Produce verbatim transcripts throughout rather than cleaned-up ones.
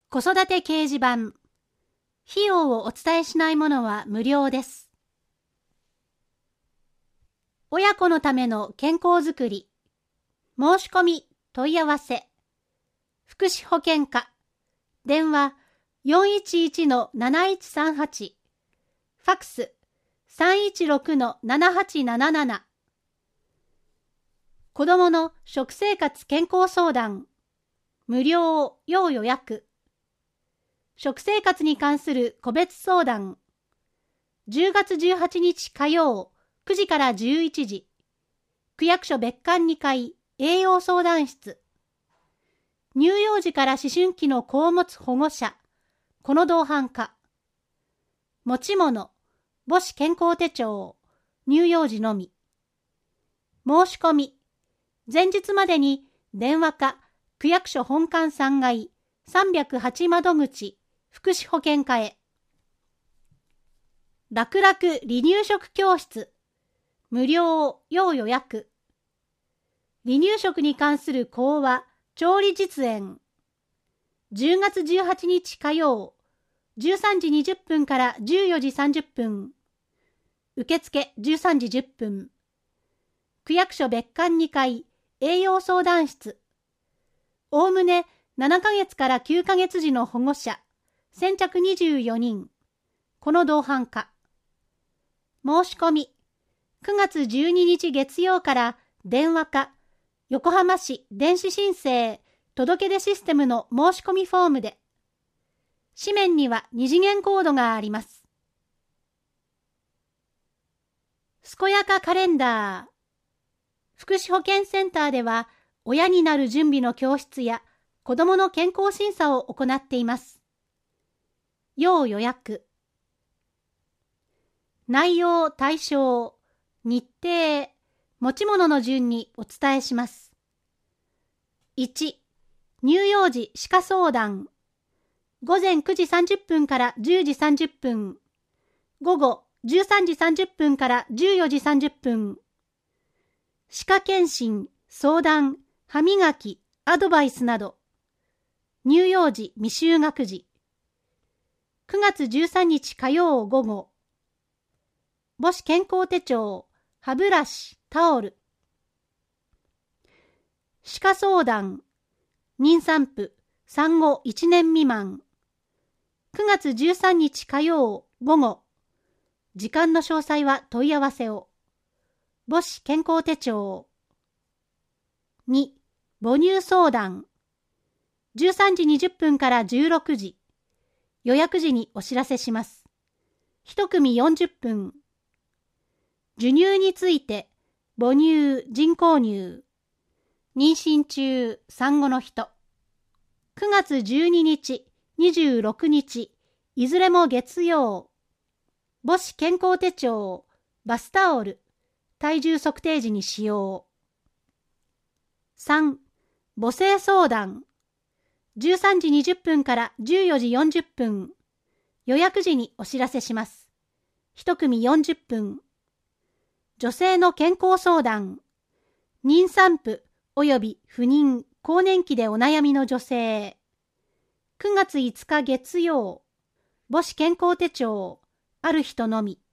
子育て掲示板。費用をお伝えしないものは無料です。親子のための健康づくり。申し込み、問い合わせ。福祉保健課。電話 よんいちいちのなないちさんはち。ファックス さんいちろくのななはちなななな。子どもの食生活健康相談。無料要予約。食生活に関する個別相談。じゅうがつじゅうはちにち火曜くじからじゅういちじ。区役所別館にかい栄養相談室。乳幼児から思春期の子を持つ保護者。この同伴課。持ち物。母子健康手帳。乳幼児のみ。申し込み。前日までに電話か区役所本館さんがいさんびゃくはち窓口福祉保健課へ。楽々離乳食教室。無料要予約。離乳食に関する講話、調理実演。じゅうがつじゅうはちにち火曜、じゅうさんじにじゅっぷんからじゅうよじさんじゅっぷん。受付じゅうさんじじゅっぷん。区役所別館にかい栄養相談室。おおむねななかげつからきゅうかげつじの保護者、先着にじゅうよにん。この同伴課。申し込み。くがつじゅうににち月曜から電話か、横浜市電子申請届出システムの申し込みフォームで。紙面には二次元コードがあります。健やかカレンダー。福祉保健センターでは、親になる準備の教室や子どもの健康審査を行っています。要予約。内容、対象、日程、持ち物の順にお伝えします。いち、乳幼児歯科相談。ごぜんくじさんじゅっぷんからじゅうじさんじゅっぷん。午後じゅうさんじさんじゅっぷんからじゅうよじさんじゅっぷん。歯科検診、相談、歯磨き、アドバイスなど。乳幼児未就学児。くがつじゅうさんにち火曜午後。母子健康手帳、歯ブラシ、タオル。歯科相談、妊産婦、産後いちねん未満。くがつじゅうさんにち火曜午後。時間の詳細は問い合わせを。母子健康手帳。に、母乳相談。じゅうさんじにじゅっぷんからじゅうろくじ。予約時にお知らせします。一組よんじゅっぷん。授乳について、母乳、人工乳。妊娠中、産後の人。くがつじゅうににち、にじゅうろくにち、いずれも月曜。母子健康手帳、バスタオル、体重測定時に使用。さん、母性相談。じゅうさんじにじゅっぷんからじゅうよじよんじゅっぷん。予約時にお知らせします。一組よんじゅっぷん。女性の健康相談。妊産婦及び不妊、更年期でお悩みの女性。くがついつか月曜。母子健康手帳。ある人のみ。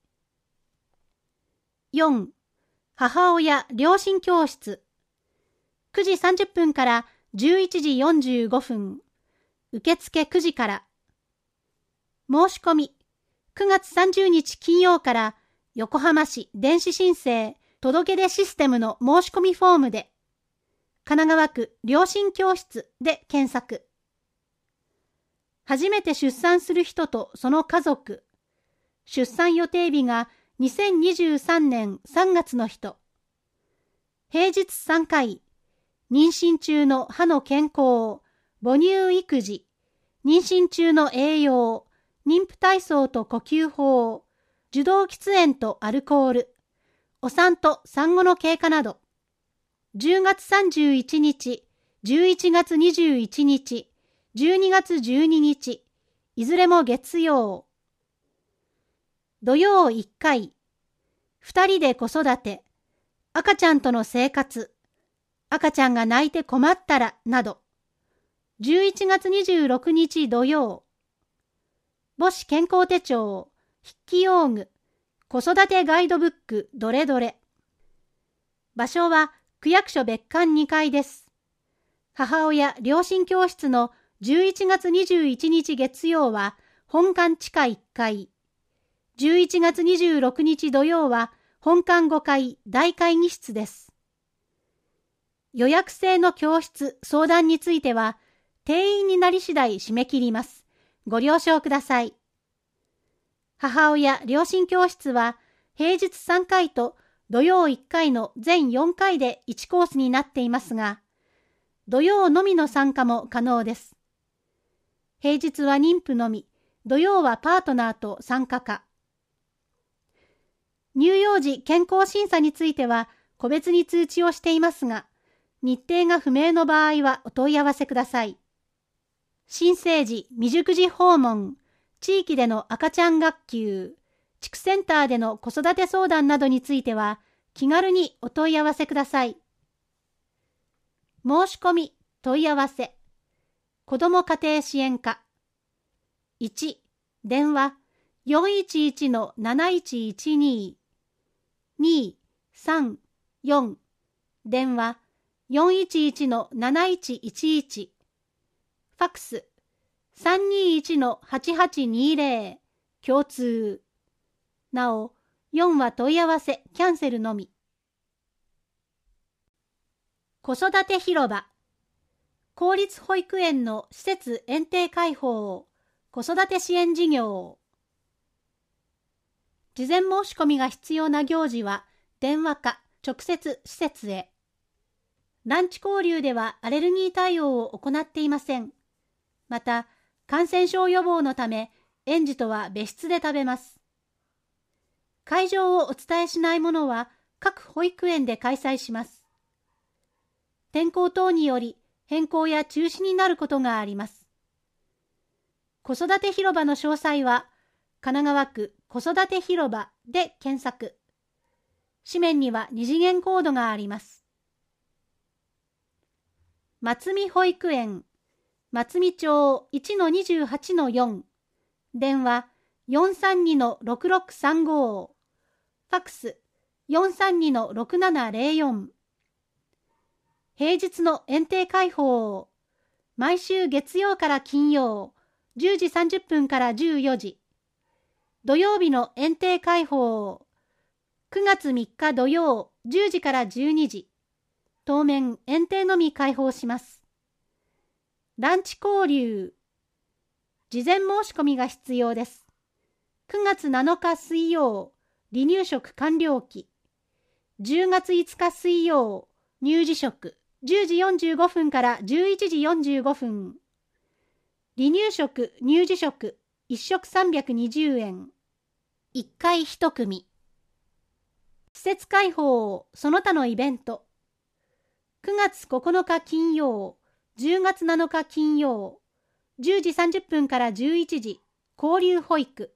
よん、母親両親教室。くじさんじゅっぷんからじゅういちじよんじゅうごふん。受付くじから。申し込み。くがつさんじゅうにち金曜から横浜市電子申請届出システムの申し込みフォームで。神奈川区両親教室で検索。初めて出産する人とその家族。出産予定日がにせんにじゅうさんねんさんがつの人。平日さんかい。妊娠中の歯の健康、母乳育児、妊娠中の栄養、妊婦体操と呼吸法、受動喫煙とアルコール、お産と産後の経過など。じゅうがつさんじゅういちにち、じゅういちがつにじゅういちにち、じゅうにがつじゅうににち、いずれも月曜。土曜いっかい。二人で子育て、赤ちゃんとの生活、赤ちゃんが泣いて困ったらなど。 じゅういちがつにじゅうろくにち土曜、母子健康手帳、筆記用具、子育てガイドブックどれどれ。場所は区役所別館にかいです。母親両親教室のじゅういちがつにじゅういちにち月曜は本館地下いっかい、じゅういちがつにじゅうろくにち土曜は本館ごかい大会議室です。予約制の教室相談については定員になり次第締め切ります。ご了承ください。母親両親教室は平日さんかいと土曜いっかいの全よんかいでいちコースになっていますが、土曜のみの参加も可能です。平日は妊婦のみ、土曜はパートナーと参加可。乳幼児健康審査については個別に通知をしていますが、日程が不明の場合はお問い合わせください。新生児未熟児訪問、地域での赤ちゃん学級、地区センターでの子育て相談などについては気軽にお問い合わせください。申し込み、問い合わせ、子ども家庭支援課。いち、電話 よんいちいちのなないちいちに、に、さん、よん、電話 よんいちいちのなないちいちいち、ファックス さんにいちのはちはちにぜろ、共通。なお、よんは問い合わせ、キャンセルのみ。子育て広場。公立保育園の施設園庭開放、子育て支援事業。事前申し込みが必要な行事は、電話か直接施設へ。ランチ交流ではアレルギー対応を行っていません。また、感染症予防のため、園児とは別室で食べます。会場をお伝えしないものは、各保育園で開催します。天候等により、変更や中止になることがあります。子育て広場の詳細は、神奈川区子育て広場で検索。紙面には二次元コードがあります。松見保育園、松見町 いちのにじゅうはちのよん、電話 よんさんにのろくろくさんご、ファックス よんさんにのろくななぜろよん。平日の園庭開放、毎週月曜から金曜、じゅうじさんじゅっぷんからじゅうよじ。土曜日の園庭開放、くがつみっか土曜、じゅうじからじゅうにじ。当面園庭のみ開放します。ランチ交流。事前申し込みが必要です。くがつなのか水曜、離乳食完了期。じゅうがついつか水曜、乳児食、じゅうじよんじゅうごふんからじゅういちじよんじゅうごふん。離乳食、乳児食、いっしょくさんびゃくにじゅうえん。いっかいいち組。施設開放、その他のイベント。くがつここのか金曜、じゅうがつなのか金曜、じゅうじさんじゅっぷんからじゅういちじ、交流保育。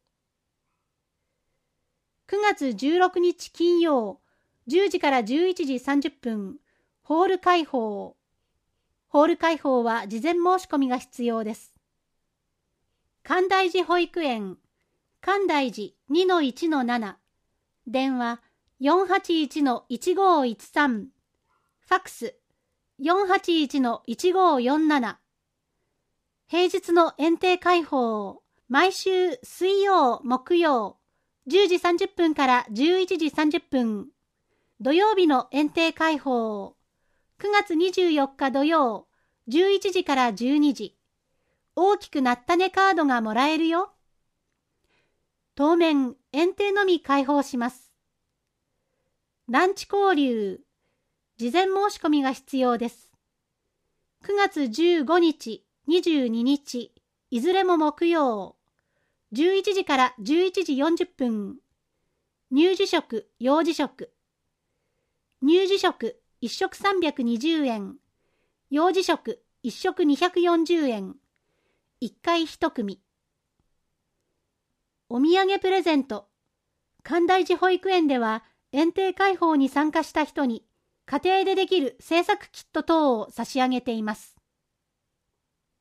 くがつじゅうろくにち金曜、じゅうじからじゅういちじさんじゅっぷん、ホール開放。ホール開放は事前申し込みが必要です。寛大寺保育園、寛大寺 にのいちのなな、電話 よんはちいちのいちごいちさん、ファックス よんはちいちのいちごよんなな。平日の園庭開放、毎週水曜、木曜、じゅうじさんじゅっぷんからじゅういちじさんじゅっぷん。土曜日の園庭開放、くがつにじゅうよっか土曜、じゅういちじからじゅうにじ。大きくなったねカードがもらえるよ。当面、園庭のみ開放します。ランチ交流、事前申し込みが必要です。くがつじゅうごにち、にじゅうににち、いずれも木曜、じゅういちじからじゅういちじよんじゅっぷん。乳児食、幼児食。乳児食いっしょくさんびゃくにじゅうえん、幼児食いっしょくにひゃくよんじゅうえん、いっかいいち組。お土産プレゼント。寛大寺保育園では園庭開放に参加した人に家庭でできる制作キット等を差し上げています。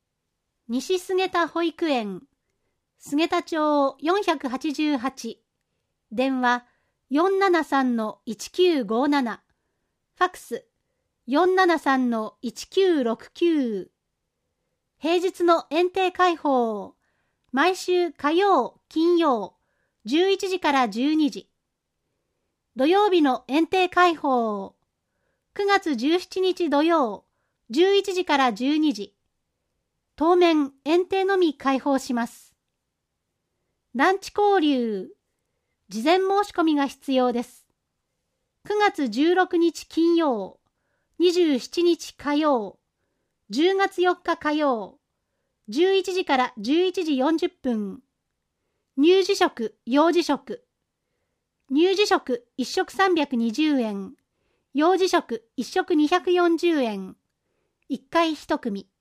西菅田保育園、菅田町よんひゃくはちじゅうはち、電話 よんななさんのいちきゅうごなな、ファックス よんななさんのいちきゅうろくきゅう。平日の園庭開放、毎週火曜、金曜、じゅういちじからじゅうにじ。土曜日の園庭開放、くがつじゅうしちにち土曜、じゅういちじからじゅうにじ。当面園庭のみ開放します。ランチ交流、事前申し込みが必要です。くがつじゅうろくにち金曜、にじゅうしちにち火曜、じゅうがつよっか火曜、じゅういちじからじゅういちじよんじゅっぷん。乳児食、幼児食。乳児食いっしょくさんびゃくにじゅうえん、幼児食いっしょくにひゃくよんじゅうえん。いっかいいち組。